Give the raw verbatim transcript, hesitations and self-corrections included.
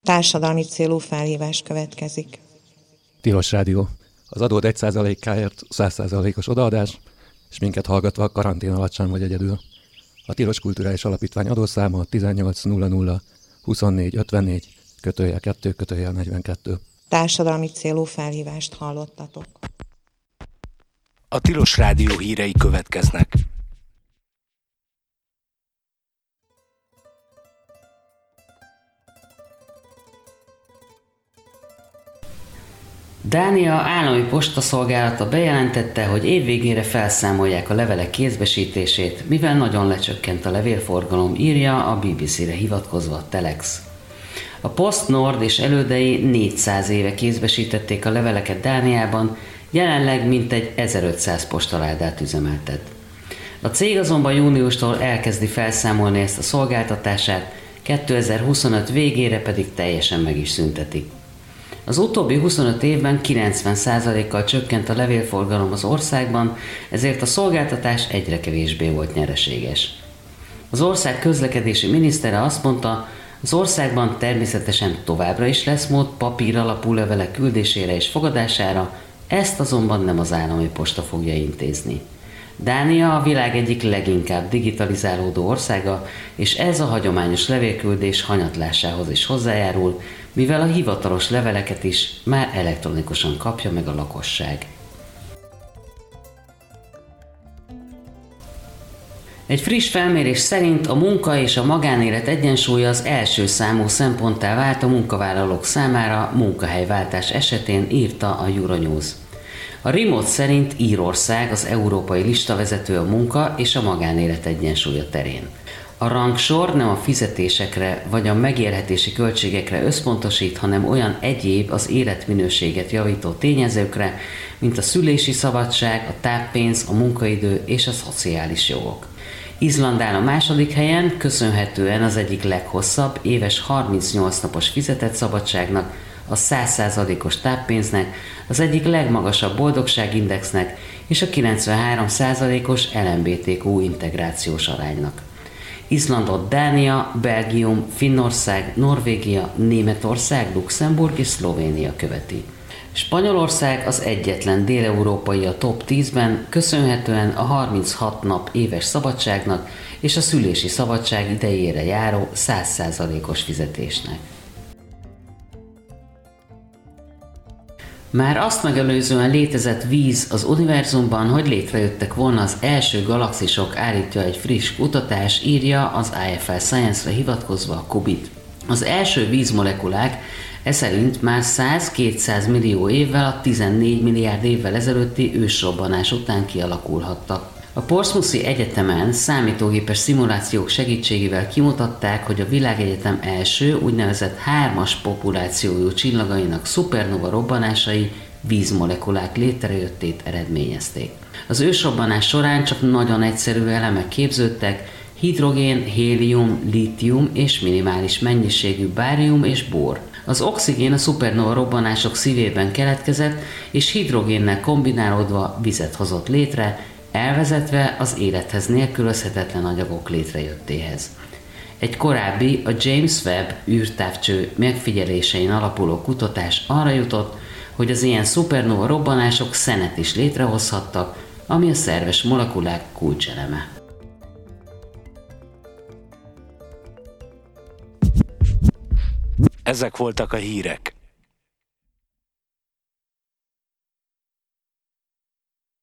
Társadalmi célú felhívás következik. Tilos Rádió. Az adód egy százalékáért száz százalékos odaadás, és minket hallgatva karantén alatt sem vagy egyedül. A Tilos Kulturális Alapítvány adószáma tizennyolc nulla nulla huszonnégy ötvennégy kötőjel kettő kötőjel negyvenkettő. Társadalmi célú felhívást hallottatok. A Tilos Rádió hírei következnek. Dánia állami postaszolgálata bejelentette, hogy évvégére felszámolják a levelek kézbesítését, mivel nagyon lecsökkent a levélforgalom, írja a bé bé cére hivatkozva a Telex. A Post Nord és elődei négyszáz éve kézbesítették a leveleket Dániában, jelenleg mintegy ezerötszáz postaládát üzemeltet. A cég azonban júniustól elkezdi felszámolni ezt a szolgáltatását, kétezer-huszonöt végére pedig teljesen meg is szüntetik. Az utóbbi huszonöt évben kilencven százalékkal csökkent a levélforgalom az országban, ezért a szolgáltatás egyre kevésbé volt nyereséges. Az ország közlekedési minisztere azt mondta, az országban természetesen továbbra is lesz mód papír alapú levelek küldésére és fogadására, ezt azonban nem az állami posta fogja intézni. Dánia a világ egyik leginkább digitalizálódó országa, és ez a hagyományos levélküldés hanyatlásához is hozzájárul, mivel a hivatalos leveleket is már elektronikusan kapja meg a lakosság. Egy friss felmérés szerint a munka és a magánélet egyensúlya az első számú szemponttá vált a munkavállalók számára munkahelyváltás esetén, írta a Euronews. A Remote szerint Írország az európai listavezető a munka és a magánélet egyensúlya terén. A rangsor nem a fizetésekre vagy a megélhetési költségekre összpontosít, hanem olyan egyéb az életminőséget javító tényezőkre, mint a szülési szabadság, a táppénz, a munkaidő és a szociális jogok. Izland áll a második helyen, köszönhetően az egyik leghosszabb, éves harmincnyolc napos fizetett szabadságnak, a száz százalékos táppénznek, az egyik legmagasabb boldogságindexnek és a kilencvenhárom százalékos el em bé té kú integrációs aránynak. Izlandot Dánia, Belgium, Finnország, Norvégia, Németország, Luxemburg és Szlovénia követi. Spanyolország az egyetlen déleurópai a top tízben, köszönhetően a harminchat nap éves szabadságnak és a szülési szabadság idejére járó száz százalékos fizetésnek. Már azt megelőzően létezett víz az univerzumban, hogy létrejöttek volna az első galaxisok, állítja egy friss kutatás, írja az i ef el Science-re hivatkozva a Kubit. Az első vízmolekulák e szerint már száz-kétszáz millió évvel a tizennégy milliárd évvel ezelőtti ősrobbanás után kialakulhattak. A Portsmouthi Egyetemen számítógépes szimulációk segítségével kimutatták, hogy a világegyetem első úgynevezett hármas populációjú csillagainak szupernova robbanásai vízmolekulák létrejöttét eredményezték. Az ősrobbanás során csak nagyon egyszerű elemek képződtek, hidrogén, hélium, lítium és minimális mennyiségű bárium és bór. Az oxigén a szupernova robbanások szívében keletkezett, és hidrogénnel kombinálódva vizet hozott létre, elvezetve az élethez nélkülözhetetlen anyagok létrejöttéhez. Egy korábbi, a James Webb űrtávcső megfigyelésein alapuló kutatás arra jutott, hogy az ilyen szupernova robbanások szenet is létrehozhattak, ami a szerves molekulák kulcseleme. Ezek voltak a hírek.